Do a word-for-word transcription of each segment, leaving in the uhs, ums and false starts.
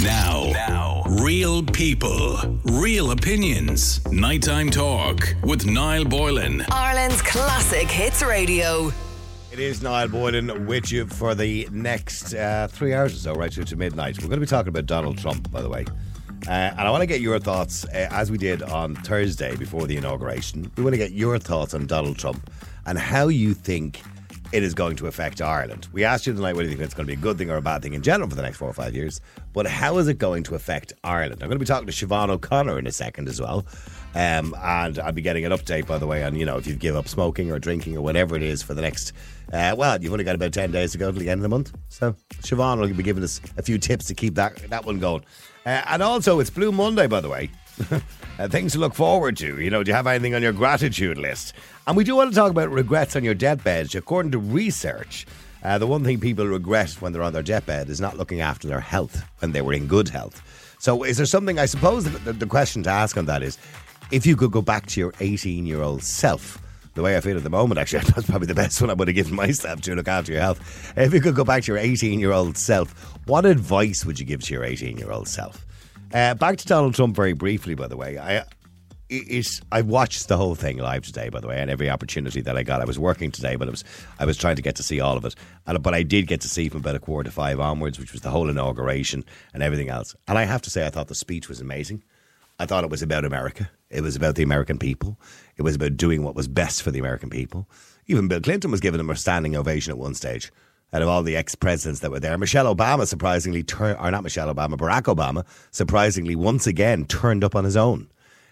Now, now, real people, real opinions. Nighttime talk with Niall Boylan. Ireland's classic hits radio. It is Niall Boylan with you for the next uh, three hours or so, right through to midnight. We're going to be talking about Donald Trump, by the way. Uh, and I want to get your thoughts, uh, as we did on Thursday before the inauguration. We want to get your thoughts on Donald Trump and how you think it is going to affect Ireland. We asked you tonight whether you think it's going to be a good thing or a bad thing in general for the next four or five years. But how is it going to affect Ireland? I'm going to be talking to Siobhan O'Connor in a second as well. Um, and I'll be getting an update, by the way, on, you know, if you give up smoking or drinking or whatever it is for the next, uh, well, you've only got about ten days to go to the end of the month. So Siobhan will be giving us a few tips to keep that, that one going. Uh, and also, it's Blue Monday, by the way. uh, things to look forward to. You know, do you have anything on your gratitude list? And we do want to talk about regrets on your deathbed. According to research, uh, the one thing people regret when they're on their deathbed is not looking after their health when they were in good health. So is there something, I suppose the, the question to ask on that is, if you could go back to your eighteen-year-old self, the way I feel at the moment, actually, that's probably the best one I would have given myself to look after your health. If you could go back to your eighteen-year-old self, what advice would you give to your eighteen-year-old self? Uh, back to Donald Trump very briefly, by the way. I it's, I watched the whole thing live today, by the way, and every opportunity that I got. I was working today, but it was I was trying to get to see all of it. And, but I did get to see from about a quarter to five onwards, which was the whole inauguration and everything else. And I have to say, I thought the speech was amazing. I thought it was about America. It was about the American people. It was about doing what was best for the American people. Even Bill Clinton was giving him a standing ovation at one stage. Out of all the ex-presidents that were there, Michelle Obama surprisingly turned, or not Michelle Obama, Barack Obama surprisingly once again turned up on his own.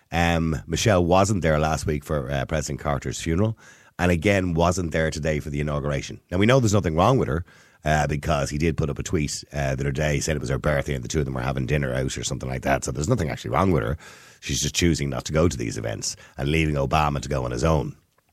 Um, Michelle wasn't there last week for uh, President Carter's funeral, and again wasn't there today for the inauguration. Now we know there's nothing wrong with her. Uh, because he did put up a tweet uh, the other day, he said it was her birthday and the two of them were having dinner out or something like that. So there's nothing actually wrong with her. She's just choosing not to go to these events and leaving Obama to go on his own.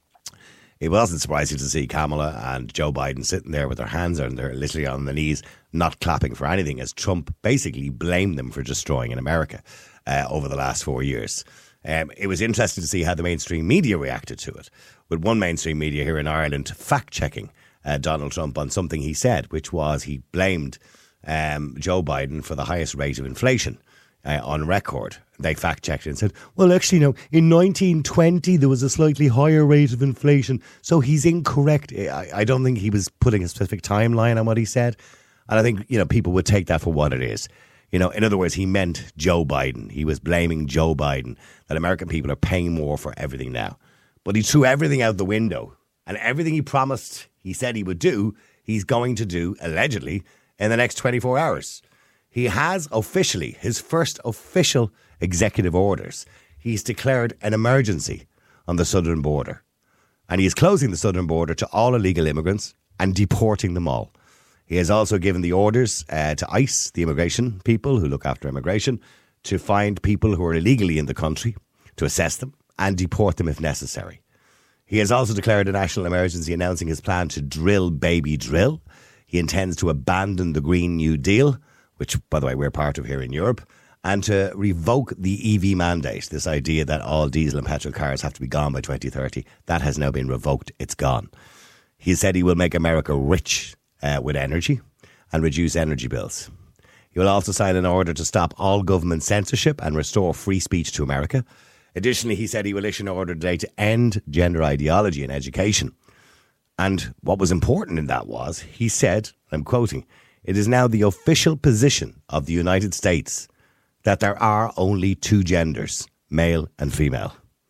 It wasn't surprising to see Kamala and Joe Biden sitting there with their hands on their literally on their knees, not clapping for anything, as Trump basically blamed them for destroying in America uh, over the last four years. Um, it was interesting to see how the mainstream media reacted to it, with one mainstream media here in Ireland fact-checking Uh, Donald Trump on something he said, which was he blamed um, Joe Biden for the highest rate of inflation uh, on record. They fact-checked it and said, well, actually, no, in nineteen twenty there was a slightly higher rate of inflation, so he's incorrect. I, I don't think he was putting a specific timeline on what he said. And I think, you know, people would take that for what it is. You know, in other words, he meant Joe Biden. He was blaming Joe Biden, that American people are paying more for everything now. But he threw everything out the window, and everything he promised he said he would do, he's going to do, allegedly, in the next twenty-four hours. He has officially, his first official executive orders, he's declared an emergency on the southern border. And he is closing the southern border to all illegal immigrants and deporting them all. He has also given the orders uh, to ICE, the immigration people who look after immigration, to find people who are illegally in the country, to assess them and deport them if necessary. He has also declared a national emergency, announcing his plan to drill baby drill. He intends to abandon the Green New Deal, which, by the way, we're part of here in Europe, and to revoke the E V mandate, this idea that all diesel and petrol cars have to be gone by twenty thirty. That has now been revoked. It's gone. He said he will make America rich uh, with energy and reduce energy bills. He will also sign an order to stop all government censorship and restore free speech to America. Additionally, he said he will issue an order today to end gender ideology in education. And what was important in that was, he said, I'm quoting, it is now the official position of the United States that there are only two genders, male and female.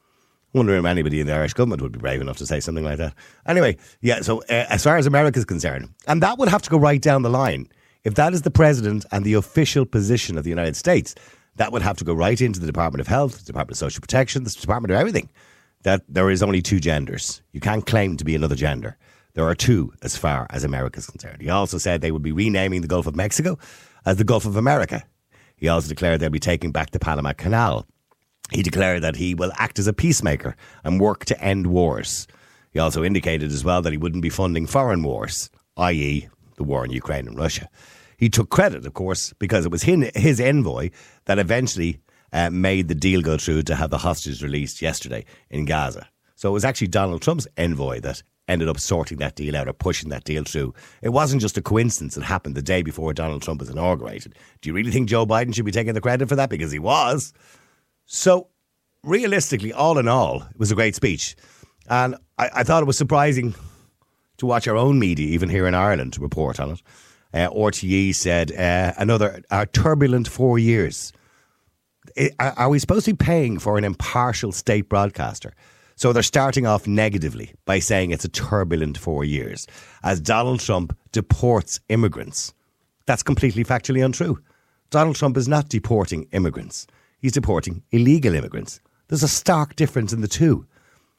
I wonder if anybody in the Irish government would be brave enough to say something like that. Anyway, yeah, so uh, as far as America is concerned, and that would have to go right down the line. If that is the president and the official position of the United States, that would have to go right into the Department of Health, the Department of Social Protection, the Department of everything, that there is only two genders. You can't claim to be another gender. There are two as far as America is concerned. He also said they would be renaming the Gulf of Mexico as the Gulf of America. He also declared they'll be taking back the Panama Canal. He declared that he will act as a peacemaker and work to end wars. He also indicated as well that he wouldn't be funding foreign wars, that is the war in Ukraine and Russia. He took credit, of course, because it was his envoy that eventually uh, made the deal go through to have the hostages released yesterday in Gaza. So it was actually Donald Trump's envoy that ended up sorting that deal out or pushing that deal through. It wasn't just a coincidence. It happened the day before Donald Trump was inaugurated. Do you really think Joe Biden should be taking the credit for that? Because he was. So, realistically, all in all, it was a great speech. And I, I thought it was surprising to watch our own media, even here in Ireland, report on it. Uh, R T E said uh, another uh, turbulent four years. It, are we supposed to be paying for an impartial state broadcaster? So they're starting off negatively by saying it's a turbulent four years as Donald Trump deports immigrants. That's completely factually untrue. Donald Trump is not deporting immigrants. He's deporting illegal immigrants. There's a stark difference in the two.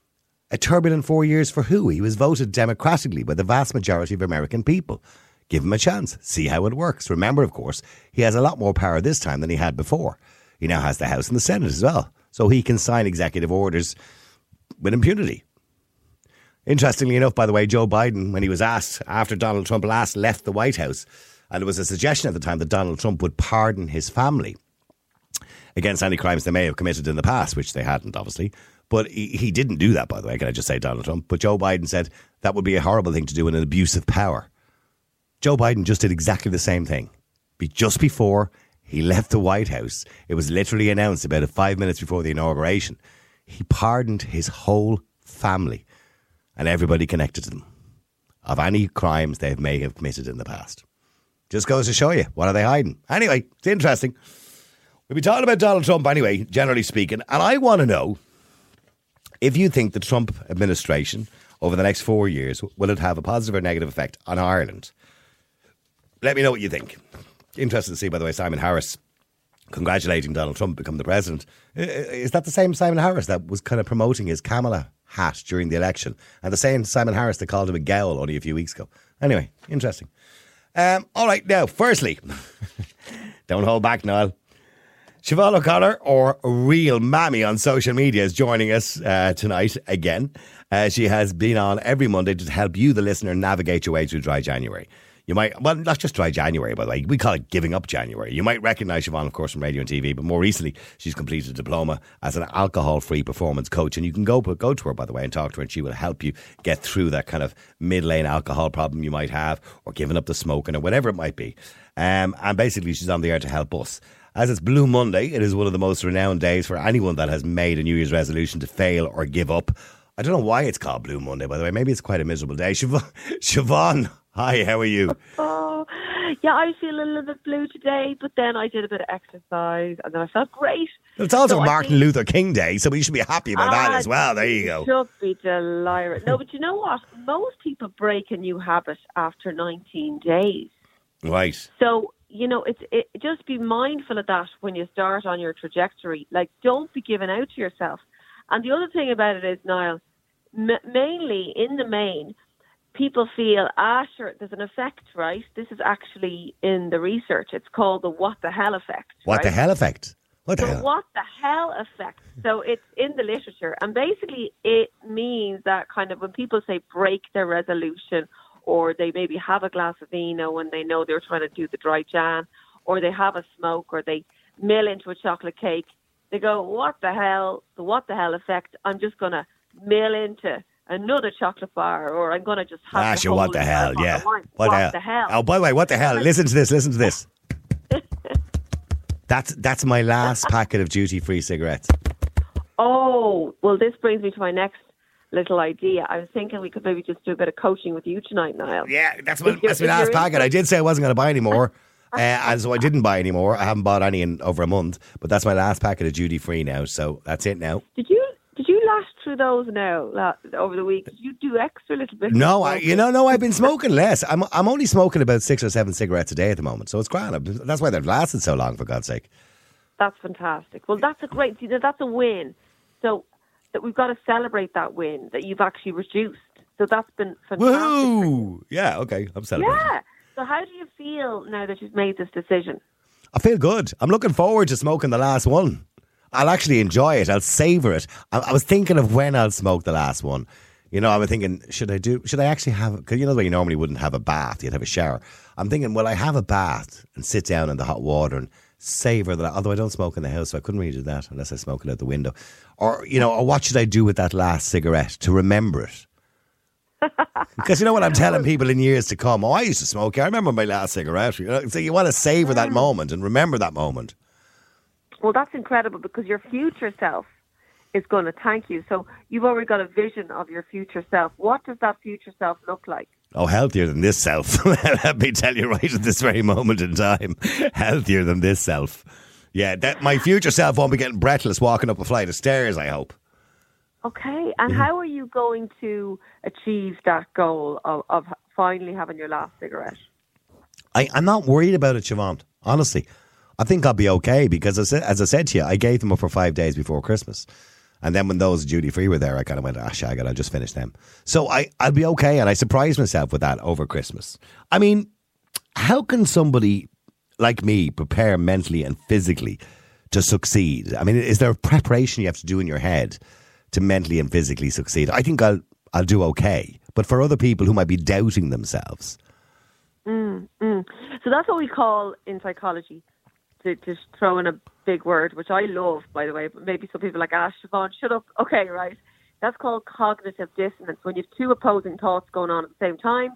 A turbulent four years for who? He was voted democratically by the vast majority of American people. Give him a chance. See how it works. Remember, of course, he has a lot more power this time than he had before. He now has the House and the Senate as well. So he can sign executive orders with impunity. Interestingly enough, by the way, Joe Biden, when he was asked after Donald Trump last left the White House, and there was a suggestion at the time that Donald Trump would pardon his family against any crimes they may have committed in the past, which they hadn't, obviously. But he, he didn't do that, by the way. Can I just say, Donald Trump? But Joe Biden said that would be a horrible thing to do in an abuse of power. Joe Biden just did exactly the same thing. Be just before he left the White House, it was literally announced about five minutes before the inauguration, he pardoned his whole family and everybody connected to them of any crimes they may have committed in the past. Just goes to show you, what are they hiding? Anyway, it's interesting. We'll be talking about Donald Trump anyway, generally speaking, and I want to know if you think the Trump administration over the next four years, will it have a positive or negative effect on Ireland? Let me know what you think. Interested to see, by the way, Simon Harris congratulating Donald Trump become the president. Is that the same Simon Harris that was kind of promoting his Kamala hat during the election? And the same Simon Harris that called him a gowl only a few weeks ago. Anyway, interesting. Um, all right, now, firstly, don't hold back, Niall. Siobhan O'Connor, or Real Mammy on social media, is joining us uh, tonight again. Uh, she has been on every Monday to help you, the listener, navigate your way through dry January. You might, well, not just dry January, by the way. We call it giving up January. You might recognise Siobhan, of course, from radio and T V, but more recently, she's completed a diploma as an alcohol-free performance coach. And you can go go to her, by the way, and talk to her, and she will help you get through that kind of mid-lane alcohol problem you might have, or giving up the smoking, or whatever it might be. Um, and basically, she's on the air to help us. As it's Blue Monday, it is one of the most renowned days for anyone that has made a New Year's resolution to fail or give up. I don't know why it's called Blue Monday, by the way. Maybe it's quite a miserable day. Siobhan, Siobhan, hi, how are you? Oh, yeah, I feel a little bit blue today, but then I did a bit of exercise and then I felt great. It's also so Martin think, Luther King Day, so we should be happy about that as well. There you go. Should be delighted. No, but you know what? Most people break a new habit after nineteen days. Right. So, you know, it's it, just be mindful of that when you start on your trajectory. Like, don't be giving out to yourself. And the other thing about it is, Niall, m- mainly in the main, people feel, ah, sure, there's an effect, right? This is actually in the research. It's called the what the hell effect. What right? the hell effect? What the so hell? What the hell effect? So it's in the literature. And basically it means that kind of when people say break their resolution, or they maybe have a glass of vino when they know they're trying to do the dry Jan, or they have a smoke, or they mill into a chocolate cake, they go, what the hell, the what the hell effect, I'm just going to mill into another chocolate bar, or I'm going to just have ah, the sure, whole what the hell, yeah. What, what the, hell? the hell? Oh, by the way, what the hell? Listen to this, listen to this. that's, that's my last packet of duty-free cigarettes. Oh, well, this brings me to my next little idea. I was thinking we could maybe just do a bit of coaching with you tonight, Niall. Yeah, that's my, that's my last packet. I did say I wasn't going to buy any more. Uh, and so I didn't buy any more. I haven't bought any in over a month, but that's my last packet of duty free now. So that's it now. Did you did you last through those now la- over the week? Did you do extra little bit? No, I, you know, no. I've been smoking less. I'm I'm only smoking about six or seven cigarettes a day at the moment, so it's grand. That's why they've lasted so long, for God's sake. That's fantastic. Well, that's a great. That's a win. So that we've got to celebrate that win that you've actually reduced. So that's been fantastic. Woohoo! Yeah. Okay. I'm celebrating. Yeah. So how do you feel now that you've made this decision? I feel good. I'm looking forward to smoking the last one. I'll actually enjoy it. I'll savour it. I, I was thinking of when I'll smoke the last one. You know, I was thinking, should I do, should I actually have, because you know the way you normally wouldn't have a bath, you'd have a shower. I'm thinking, will I have a bath and sit down in the hot water and savour that, although I don't smoke in the house, so I couldn't really do that unless I smoke it out the window. Or, you know, or what should I do with that last cigarette to remember it? Because you know what I'm telling people in years to come? Oh, I used to smoke. I remember my last cigarette. You know? So you want to savour that moment and remember that moment. Well, that's incredible because your future self is going to thank you. So you've already got a vision of your future self. What does that future self look like? Oh, healthier than this self. Let me tell you right at this very moment in time. Healthier than this self. Yeah, that my future self won't be getting breathless walking up a flight of stairs, I hope. Okay, and Mm-hmm. how are you going to achieve that goal of, of finally having your last cigarette? I, I'm not worried about it, Siobhan. Honestly, I think I'll be okay because, as I, as I said to you, I gave them up for five days before Christmas. And then when those duty free were there, I kind of went, ah, shag it, I'll just finish them. So I, I'll be okay. And I surprised myself with that over Christmas. I mean, how can somebody like me prepare mentally and physically to succeed? I mean, is there a preparation you have to do in your head to mentally and physically succeed? I think I'll I'll do okay. But for other people who might be doubting themselves. Mm, mm. So that's what we call in psychology, to, to throw in a big word, which I love, by the way, but maybe some people are like, ah, Siobhan, shut up. Okay, right. That's called cognitive dissonance, when you have two opposing thoughts going on at the same time.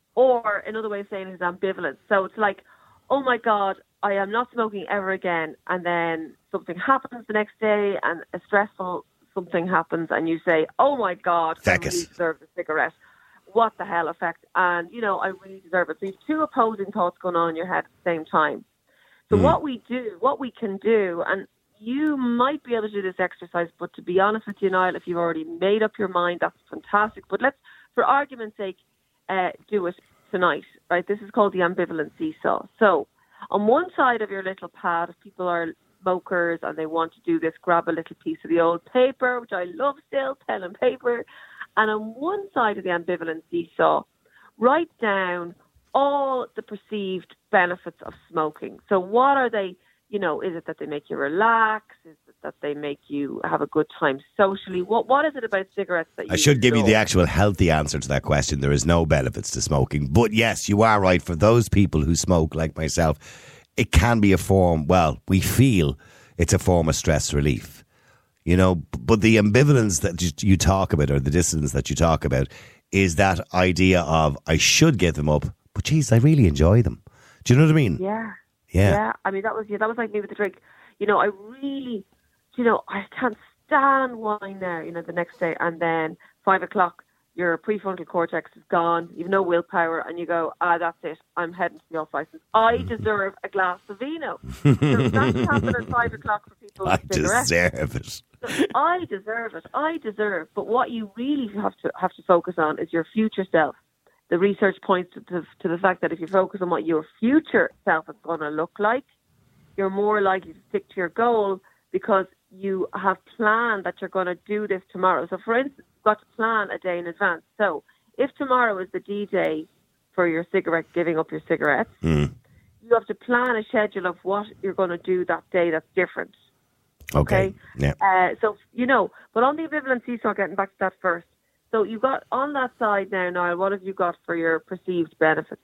Or another way of saying it is ambivalence. So it's like, oh my God, I am not smoking ever again. And then something happens the next day and a stressful something happens and you say, oh my God, I really deserve the cigarette. What the hell effect? And, you know, I really deserve it. So you have two opposing thoughts going on in your head at the same time. So mm. what we do, what we can do, and you might be able to do this exercise, but to be honest with you, Niall, if you've already made up your mind, that's fantastic. But let's, for argument's sake, uh, do it tonight, right? This is called the ambivalent seesaw. So on one side of your little pad, if people are smokers and they want to do this, grab a little piece of the old paper, which I love still, pen and paper. And on one side of the ambivalent seesaw, write down all the perceived benefits of smoking. So what are they, you know, is it that they make you relax? Is it that they make you have a good time socially? What What is it about cigarettes that you I should give love? you the actual healthy answer to that question. There is no benefits to smoking. But yes, you are right. For those people who smoke like myself, it can be a form, well, we feel it's a form of stress relief. You know, but the ambivalence that you talk about, or the dissonance that you talk about, is that idea of I should give them up, but geez, I really enjoy them. Do you know what I mean? Yeah. Yeah. Yeah. I mean, that was yeah, that was like me with the drink. You know, I really, you know, I can't stand wine now, you know, the next day. And then five o'clock, your prefrontal cortex is gone. You've no willpower. And you go, ah, that's it. I'm heading to the off license. I deserve a glass of vino. So that's happening at five o'clock for people with I cigarettes. deserve it. So I deserve it. I deserve. But what you really have to have to focus on is your future self. The research points to the, to the fact that if you focus on what your future self is going to look like, you're more likely to stick to your goal because you have planned that you're going to do this tomorrow. So, for instance, you've got to plan a day in advance. So, if tomorrow is the D-Day for your cigarette, giving up your cigarettes, Mm. you have to plan a schedule of what you're going to do that day that's different. Okay. Okay? Yeah. Uh, so, you know, but on the ambivalent seesaw, getting back to that first. So you've got, on that side now, Niall, what have you got for your perceived benefits?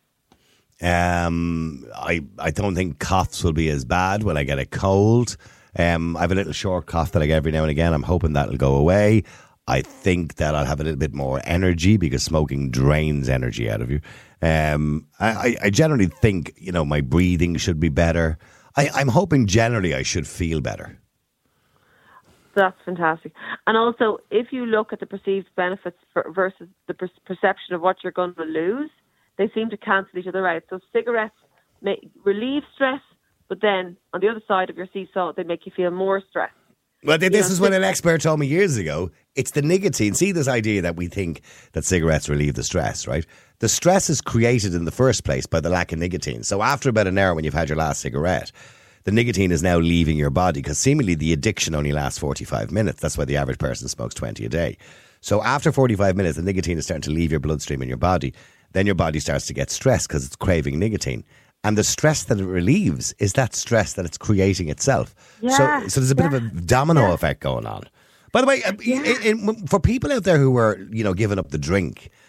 Um, I, I don't think coughs will be as bad when I get a cold. Um, I have a little short cough that I get every now and again. I'm hoping that'll go away. I think that I'll have a little bit more energy because smoking drains energy out of you. Um, I, I generally think, you know, my breathing should be better. I, I'm hoping generally I should feel better. That's fantastic. And also, if you look at the perceived benefits for, versus the per- perception of what you're going to lose, they seem to cancel each other out. So cigarettes may relieve stress, but then on the other side of your seesaw, they make you feel more stress. Well, this You is know, what an expert told me years ago. It's the nicotine. See this idea that we think that cigarettes relieve the stress, right? The stress is created in the first place by the lack of nicotine. So after about an hour when you've had your last cigarette, the nicotine is now leaving your body because seemingly the addiction only lasts forty-five minutes. That's why the average person smokes twenty a day. So after forty-five minutes, the nicotine is starting to leave your bloodstream in your body. Then your body starts to get stressed because it's craving nicotine. And the stress that it relieves is that stress that it's creating itself. Yeah, so, so there's a bit yeah, of a domino yeah. effect going on. By the way, Yeah. in, in, for people out there who are, you know, giving up the drink,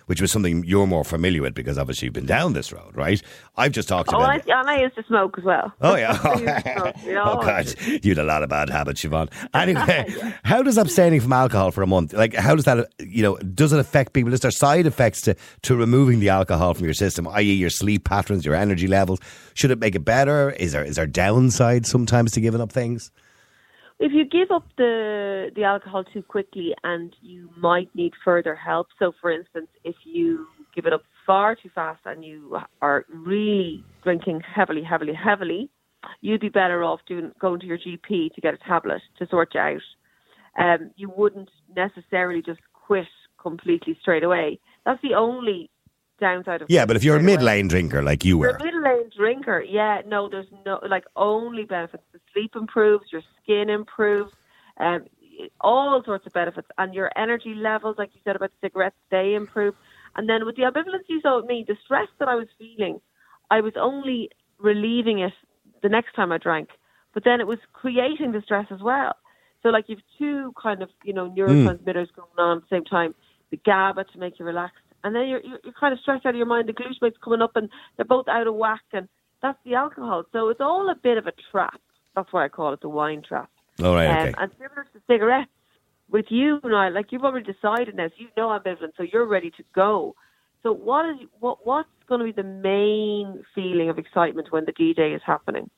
which was something you're more familiar with because obviously you've been down this road, right? I've just talked Oh, about... I, and I used to smoke as well. Oh, yeah. I used to smoke, you know. Oh, God. You had a lot of bad habits, Siobhan. Anyway, yeah. How does abstaining from alcohol for a month, like, how does that, you know, does it affect people? Is there side effects to, to removing the alcohol from your system, that is your sleep patterns, your energy levels? Should it make it better? Is there is there downside sometimes to giving up things? If you give up the the alcohol too quickly, and you might need further help. So, for instance, if you give it up far too fast and you are really drinking heavily, heavily, heavily, you'd be better off doing going to your G P to get a tablet to sort you out. Um, you wouldn't necessarily just quit completely straight away. That's the only downside of yeah, but if you're a away. mid-lane drinker like you were. You're a middle-lane drinker, yeah, no, there's no, like, only benefits. The sleep improves, your skin improves, um, all sorts of benefits. And your energy levels, like you said about cigarettes, they improve. And then with the ambivalence you saw with me, the stress that I was feeling, I was only relieving it the next time I drank. But then it was creating the stress as well. So, like, you've two kind of, you know, neurotransmitters mm. going on at the same time. The GABA to make you relax. And then you're, you're you're kind of stressed out of your mind. The glutamate's coming up and they're both out of whack. And that's the alcohol. So it's all a bit of a trap. That's why I call it the wine trap. All right, um, okay. And similar to cigarettes, with you now, like, you've already decided now, so you know ambivalent, so you're ready to go. So what is what what's going to be the main feeling of excitement when the D-Day is happening?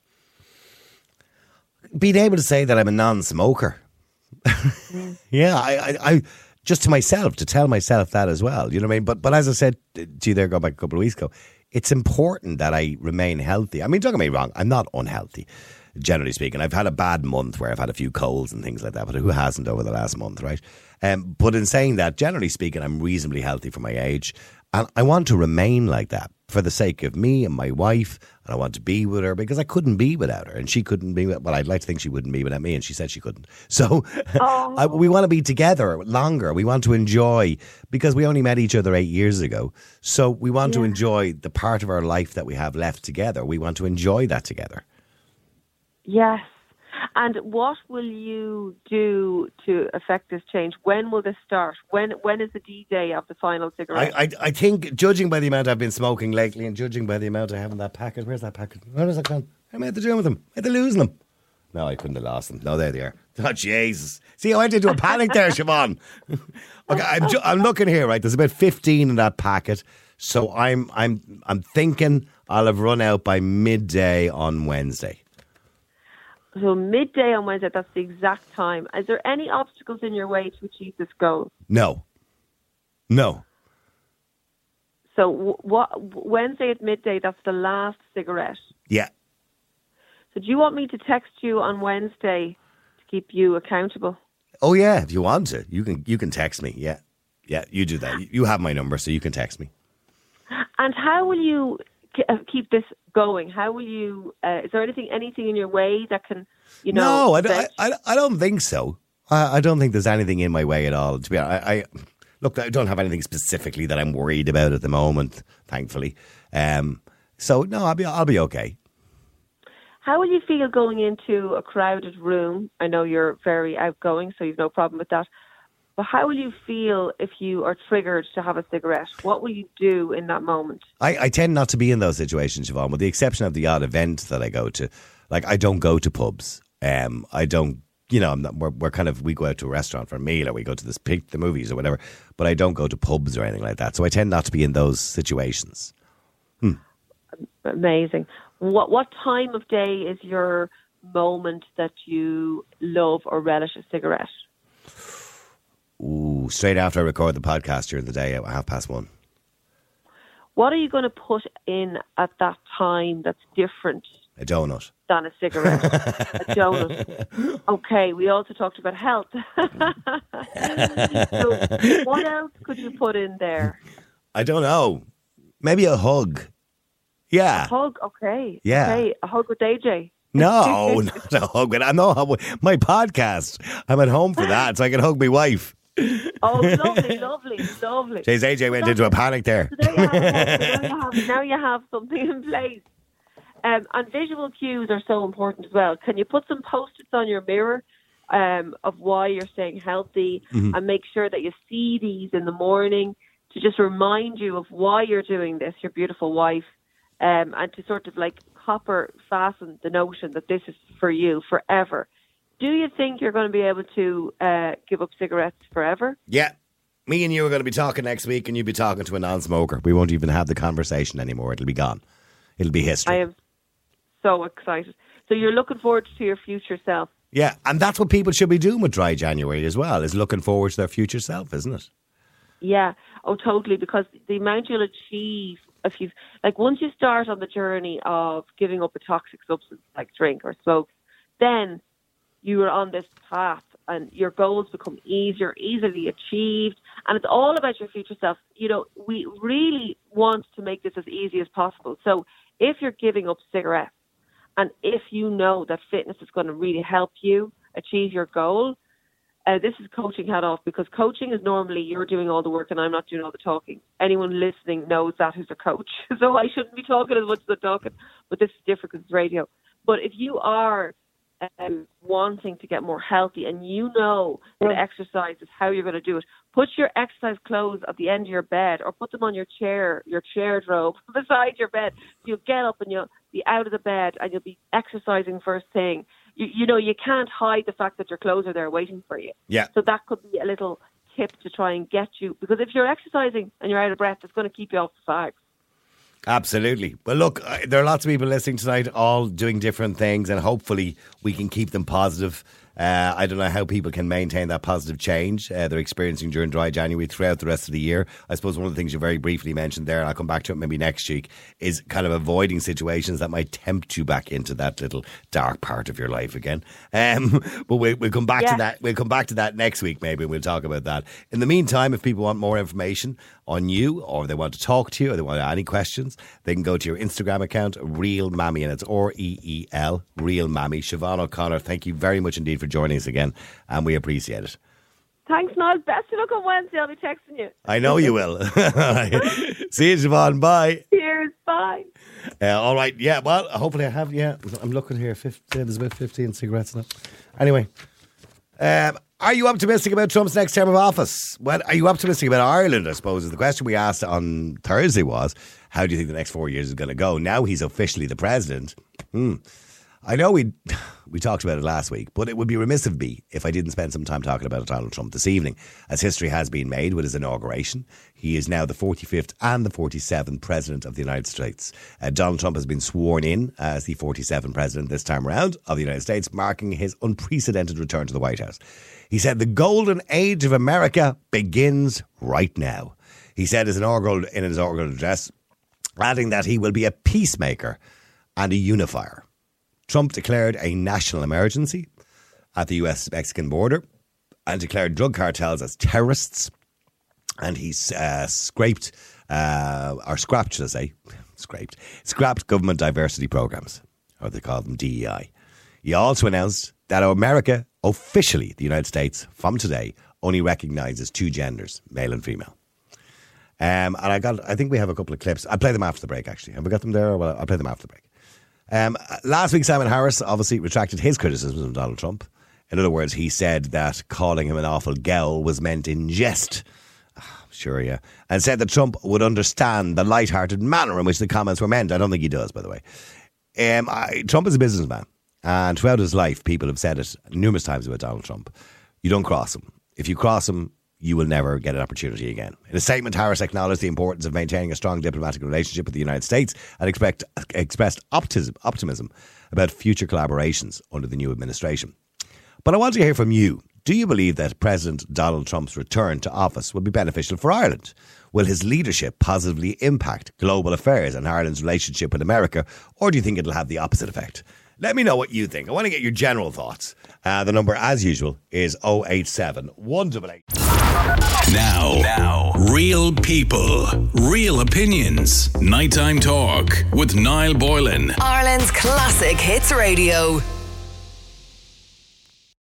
Being able to say that I'm a non-smoker. Mm. yeah, I... I, I just to myself, to tell myself that as well, you know what I mean? But but as I said to you there, go back a couple of weeks ago, it's important that I remain healthy. I mean, don't get me wrong, I'm not unhealthy, generally speaking. I've had a bad month where I've had a few colds and things like that, but who hasn't over the last month, right? Um, but in saying that, generally speaking, I'm reasonably healthy for my age, and I want to remain like that for the sake of me and my wife, and I want to be with her because I couldn't be without her, and she couldn't be with, well, I'd like to think she wouldn't be without me, and she said she couldn't. So oh. I, we want to be together longer. We want to enjoy, because we only met each other eight years ago, so we want yeah. to enjoy the part of our life that we have left together. We want to enjoy that together. Yes. And what will you do to affect this change? When will this start? When When is the D-Day of the final cigarette? I, I I think, judging by the amount I've been smoking lately and judging by the amount I have in that packet, where's that packet? Where is that gone? How am I doing with them? Am I losing them? No, I couldn't have lost them. No, there they are. Oh, Jesus. See, I went into a panic there, Siobhan. Okay, I'm, ju- I'm looking here, right? There's about fifteen in that packet. So I'm I'm I'm thinking I'll have run out by midday on Wednesday. So midday on Wednesday, that's the exact time. Is there any obstacles in your way to achieve this goal? No. No. So w- what Wednesday at midday, that's the last cigarette? Yeah. So do you want me to text you on Wednesday to keep you accountable? Oh, yeah, if you want to. You can you can text me, yeah. Yeah, you do that. You have my number, so you can text me. And how will you keep this going? How will you, uh, is there anything anything in your way that can, you know... No, I don't, I, I don't think so. I, I don't think there's anything in my way at all, to be honest. I, I, look, I don't have anything specifically that I'm worried about at the moment, thankfully. Um, so, no, I'll be, I'll be okay. How will you feel going into a crowded room? I know you're very outgoing, so you've no problem with that. But how will you feel if you are triggered to have a cigarette? What will you do in that moment? I, I tend not to be in those situations, Siobhan, with the exception of the odd event that I go to. Like, I don't go to pubs. Um, I don't, you know, I'm not, we're, we're kind of, we go out to a restaurant for a meal, or we go to this pick the movies or whatever. But I don't go to pubs or anything like that. So I tend not to be in those situations. Hmm. Amazing. What what time of day is your moment that you love or relish a cigarette? Ooh, straight after I record the podcast during the day at half past one. What are you going to put in at that time that's different? A donut. Than a cigarette. A donut. Okay, we also talked about health. So what else could you put in there? I don't know. Maybe a hug. Yeah. A hug, okay. Yeah. Okay, a hug with A J. No, not a hug. I know how my podcast. I'm at home for that, so I can hug my wife. Oh, lovely, lovely, lovely. Jeez, A J went into a panic there. So there you have, so now, you have, now you have something in place. Um, and visual cues are so important as well. Can you put some post-its on your mirror um, of why you're staying healthy, mm-hmm. and make sure that you see these in the morning? to just remind you of why you're doing this, your beautiful wife, um, and to sort of like copper fasten the notion that this is for you forever. Do you think you're going to be able to uh, give up cigarettes forever? Yeah. Me and you are going to be talking next week, and you'll be talking to a non-smoker. We won't even have the conversation anymore. It'll be gone. It'll be history. I am so excited. So you're looking forward to your future self. Yeah, and that's what people should be doing with Dry January as well, is looking forward to their future self, isn't it? Yeah, oh, totally, because the amount you'll achieve if you like once you start on the journey of giving up a toxic substance like drink or smoke, then you are on this path and your goals become easier, easily achieved, and it's all about your future self. You know, we really want to make this as easy as possible. So if you're giving up cigarettes, and if you know that fitness is going to really help you achieve your goal, uh, this is coaching hat off, because coaching is normally you're doing all the work and I'm not doing all the talking. Anyone listening knows that who's a coach. So I shouldn't be talking as much as I'm talking, but this is different because it's radio. But if you are um, wanting to get more healthy and you know that exercise is how you're going to do it, put your exercise clothes at the end of your bed or put them on your chair, your chair robe beside your bed. You'll get up and you'll be out of the bed and you'll be exercising first thing. You, you know, you can't hide the fact that your clothes are there waiting for you. Yeah. So that could be a little tip to try and get you, because if you're exercising and you're out of breath, it's going to keep you off the fags. Absolutely. Well, look, uh, there are lots of people listening tonight, all doing different things, and hopefully we can keep them positive. Uh, I don't know how people can maintain that positive change uh, they're experiencing during Dry January throughout the rest of the year. I suppose one of the things you very briefly mentioned there, and I'll come back to it maybe next week, is kind of avoiding situations that might tempt you back into that little dark part of your life again. Um, but we, we'll come back yeah. to that. We'll come back to that next week. Maybe we'll talk about that. In the meantime, if people want more information on you, or they want to talk to you, or they want any questions, they can go to your Instagram account, Real Mammy, and it's R E E L, Real Mammy. Siobhan O'Connor, thank you very much indeed for joining us again, and we appreciate it. Thanks, Niall. Best of luck on Wednesday. I'll be texting you. I know you will. See you, Siobhan. Bye. Cheers. Bye. Uh, all right. Yeah. Well, hopefully I have. Yeah. I'm looking here. fifteen, there's about fifteen cigarettes in it. Anyway, um, are you optimistic about Trump's next term of office? Well, are you optimistic about Ireland, I suppose, is the question we asked on Thursday was, how do you think the next four years is going to go? Now he's officially the president. Hmm. I know we we talked about it last week, but it would be remiss of me if I didn't spend some time talking about Donald Trump this evening, as history has been made with his inauguration. He is now the forty-fifth and the forty-seventh President of the United States. Uh, Donald Trump has been sworn in as the forty-seventh President this time around of the United States, marking his unprecedented return to the White House. He said the golden age of America begins right now. He said his inaugural, in his inaugural address, adding that he will be a peacemaker and a unifier. Trump declared a national emergency at the U S Mexican border and declared drug cartels as terrorists. And he's uh, scraped, uh, or scrapped, should I say, scraped, scrapped government diversity programs, or they call them D E I. He also announced that America, officially the United States, from today, only recognises two genders, male and female. Um, and I got, I think we have a couple of clips. I'll play them after the break, actually. Have we got them there? Well, I'll play them after the break. Um, last week, Simon Harris obviously retracted his criticisms of Donald Trump. In other words, he said that calling him an awful gal was meant in jest. Oh, sure, yeah. And said that Trump would understand the light-hearted manner in which the comments were meant. I don't think he does, by the way. Um, I, Trump is a businessman. And throughout his life, people have said it numerous times about Donald Trump. You don't cross him. If you cross him, you will never get an opportunity again. In a statement, Harris acknowledged the importance of maintaining a strong diplomatic relationship with the United States and expect, expressed optimism, optimism about future collaborations under the new administration. But I want to hear from you. Do you believe that President Donald Trump's return to office will be beneficial for Ireland? Will his leadership positively impact global affairs and Ireland's relationship with America, or do you think it'll have the opposite effect? Let me know what you think. I want to get your general thoughts. Uh, the number, as usual, is oh eight seven, one eight eight. Now, now, real people, real opinions. Nighttime Talk with Niall Boylan. Ireland's Classic Hits Radio.